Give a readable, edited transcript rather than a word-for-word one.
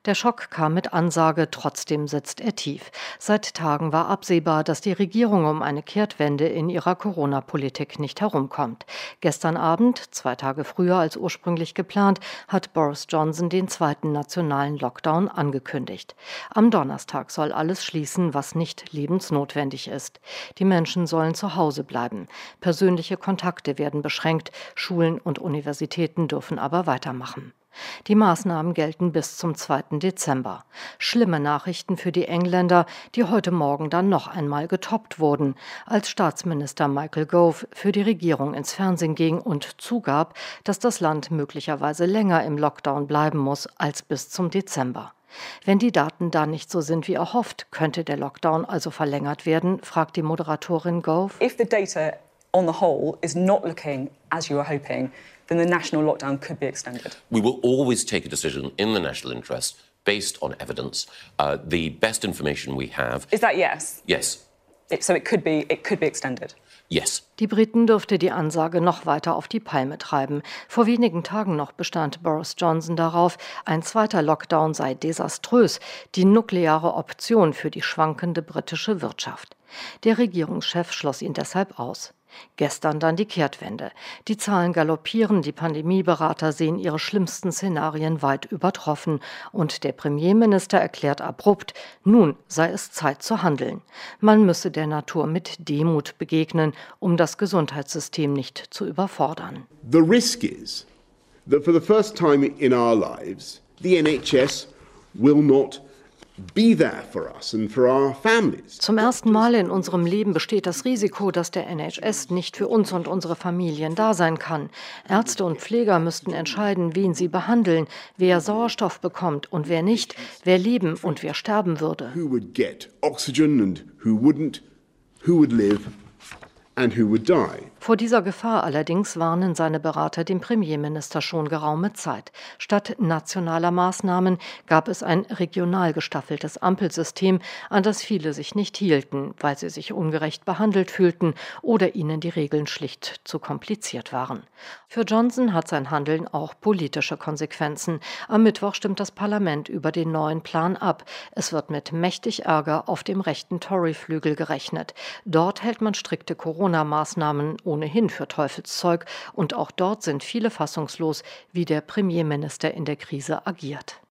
Der Schock kam mit Ansage, trotzdem sitzt er tief. Seit Tagen war absehbar, dass die Regierung um eine Kehrtwende in ihrer Corona-Politik nicht herumkommt. Gestern Abend, 2 Tage früher als ursprünglich geplant, hat Boris Johnson den zweiten nationalen Lockdown angekündigt. Am Donnerstag soll alles schließen, was nicht lebensnotwendig ist. Die Menschen sollen zu Hause bleiben. Persönliche Kontakte werden beschränkt, Schulen und Universitäten dürfen aber weitermachen. Die Maßnahmen gelten bis zum 2. Dezember. Schlimme Nachrichten für die Engländer, die heute Morgen dann noch einmal getoppt wurden, als Staatsminister Michael Gove für die Regierung ins Fernsehen ging und zugab, dass das Land möglicherweise länger im Lockdown bleiben muss als bis zum Dezember. Wenn die Daten da nicht so sind wie erhofft, könnte der Lockdown also verlängert werden, fragt die Moderatorin Gove. If the data on the whole is not looking as you were hoping, then the national lockdown could be extended. We will always take a decision in the national interest based on evidence. The best information we have. Is that yes? Yes. So it could be extended. Yes. Die Briten dürfte die Ansage noch weiter auf die Palme treiben. Vor wenigen Tagen noch bestand Boris Johnson darauf, ein zweiter Lockdown sei desaströs, die nukleare Option für die schwankende britische Wirtschaft. Der Regierungschef schloss ihn deshalb aus. Gestern dann die Kehrtwende. Die Zahlen galoppieren, die Pandemieberater sehen ihre schlimmsten Szenarien weit übertroffen und der Premierminister erklärt abrupt, nun sei es Zeit zu handeln. Man müsse der Natur mit Demut begegnen, um das Gesundheitssystem nicht zu überfordern. The risk is that for the first time in our lives, the NHS will not be there for us and for our families. Zum ersten Mal in unserem Leben besteht das Risiko, dass der NHS nicht für uns und unsere Familien da sein kann. Ärzte und Pfleger müssten entscheiden, wen sie behandeln, wer Sauerstoff bekommt und wer nicht, wer leben und wer sterben würde. Who would get oxygen and who wouldn't, who would live and who would die. Vor dieser Gefahr allerdings warnen seine Berater den Premierminister schon geraume Zeit. Statt nationaler Maßnahmen gab es ein regional gestaffeltes Ampelsystem, an das viele sich nicht hielten, weil sie sich ungerecht behandelt fühlten oder ihnen die Regeln schlicht zu kompliziert waren. Für Johnson hat sein Handeln auch politische Konsequenzen. Am Mittwoch stimmt das Parlament über den neuen Plan ab. Es wird mit mächtig Ärger auf dem rechten Tory-Flügel gerechnet. Dort hält man strikte Corona-Maßnahmen ohnehin für Teufelszeug und auch dort sind viele fassungslos, wie der Premierminister in der Krise agiert.